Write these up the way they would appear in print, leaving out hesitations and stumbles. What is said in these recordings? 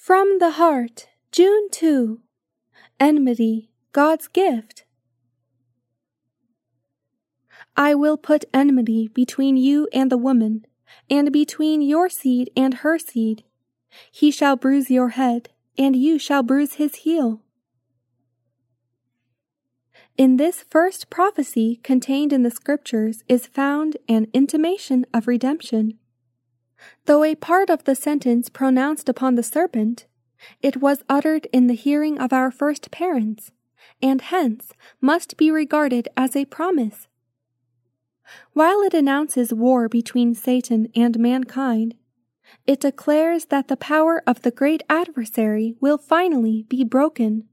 From the Heart, June 2. Enmity, God's Gift. I will put enmity between you and the woman, and between your seed and her seed. He shall bruise your head, and you shall bruise his heel. In this first prophecy contained in the Scriptures is found an intimation of redemption. Though a part of the sentence pronounced upon the serpent, it was uttered in the hearing of our first parents, and hence must be regarded as a promise. While it announces war between Satan and mankind, it declares that the power of the great adversary will finally be broken.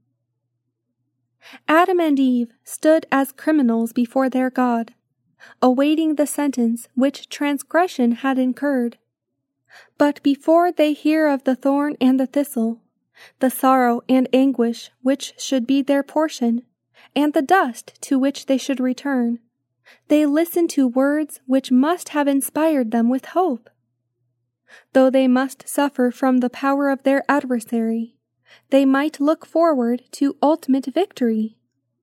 Adam and Eve stood as criminals before their God, awaiting the sentence which transgression had incurred. But before they hear of the thorn and the thistle, the sorrow and anguish which should be their portion, and the dust to which they should return, they listen to words which must have inspired them with hope. Though they must suffer from the power of their adversary, they might look forward to ultimate victory.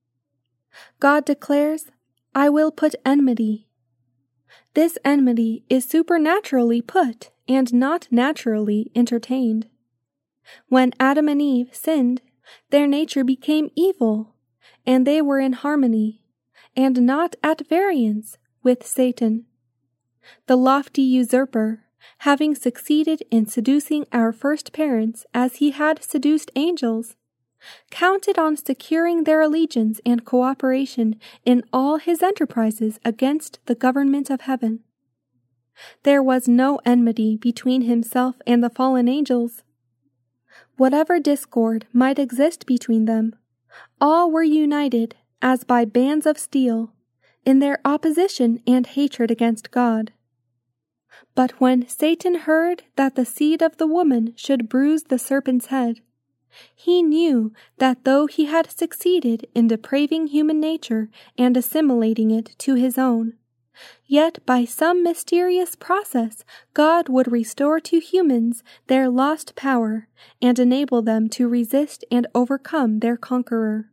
God declares, "I will put enmity." This enmity is supernaturally put and not naturally entertained. When Adam and Eve sinned, their nature became evil, and they were in harmony, and not at variance, with Satan. The lofty usurper, having succeeded in seducing our first parents as he had seduced angels, counted on securing their allegiance and cooperation in all his enterprises against the government of heaven. There was no enmity between himself and the fallen angels. Whatever discord might exist between them, all were united, as by bands of steel, in their opposition and hatred against God. But when Satan heard that the seed of the woman should bruise the serpent's head, he knew that though he had succeeded in depraving human nature and assimilating it to his own, yet by some mysterious process God would restore to humans their lost power and enable them to resist and overcome their conqueror.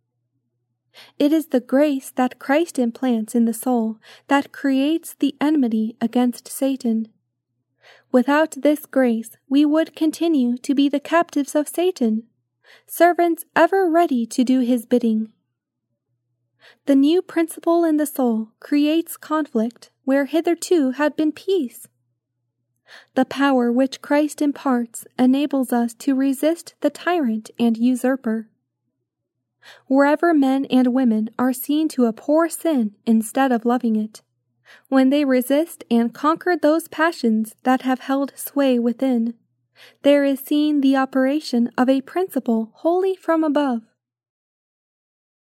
It is the grace that Christ implants in the soul that creates the enmity against Satan. Without this grace, we would continue to be the captives of Satan, servants ever ready to do his bidding. The new principle in the soul creates conflict where hitherto had been peace. The power which Christ imparts enables us to resist the tyrant and usurper. Wherever men and women are seen to abhor sin instead of loving it, when they resist and conquer those passions that have held sway within, there is seen the operation of a principle wholly from above.